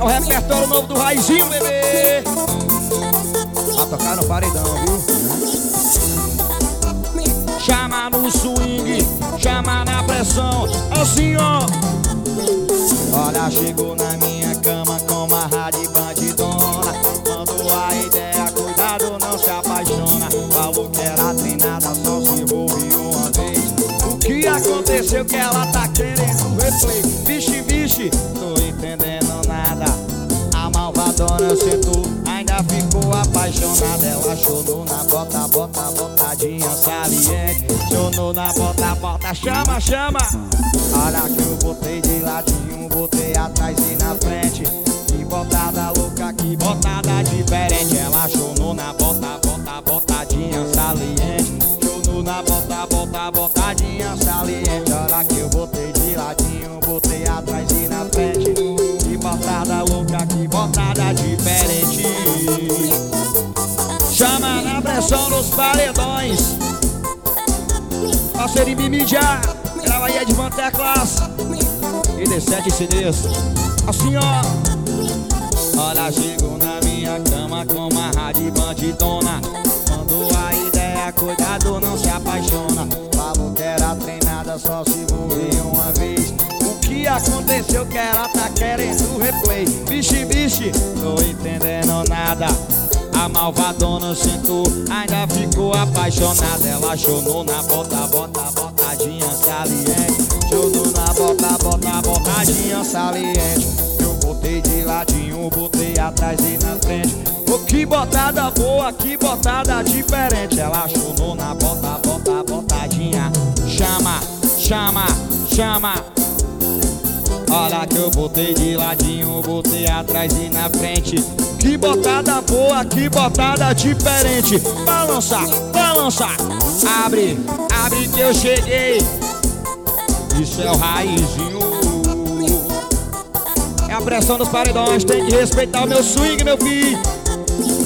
É o repertório novo do Raizinho, bebê. Vai tocar no paredão, viu? Chama no swing, chama na pressão. Assim, ó. Olha, chegou na minha cama com uma rádio bandidona. Mandou a ideia, cuidado, não se apaixona. Falou que era treinada, só se envolveu uma vez. O que aconteceu que ela tá querendo replay? Vixe, vixe, tô entendendo nada. A malvadona sentou, ainda ficou apaixonada. Ela chonou na bota, bota, botadinha saliente. Chonou na bota, bota, chama, chama. Olha que eu botei de ladinho, botei atrás e na frente. Que botada louca, que botada diferente. Ela chonou na bota, bota, botadinha saliente. Chonou na bota, bota, botadinha saliente. Olha que eu botei de ladinho, botei atrás e na frente. Que botada louca, que botada diferente. Chama na pressão dos paredões. Parceiro em mídia, grava aí de manter a classe. E D7 CDs. Assim, ó. Olha, chegou na minha cama com uma rádio bandidona. Mandou a ideia, cuidado, não se apaixona. Falou que era treinada, só se envolveu uma vez. O que aconteceu que ela tá querendo replay? Vixe, vixe, tô entendendo nada. A malvadona sentou, ainda ficou apaixonada. Ela chonou na bota, bota, botadinha saliente. Chonou na bota, bota, botadinha saliente. Eu botei de ladinho, botei atrás e na frente. Oh, que botada boa, que botada diferente. Ela chonou na bota, bota, botadinha. Chama, chama, chama. Olha que eu botei de ladinho, botei atrás e na frente. Que botada boa, que botada diferente. Balança, balança. Abre, abre que eu cheguei. Isso é o Raizinho. É a pressão dos paredões, tem que respeitar o meu swing, meu filho.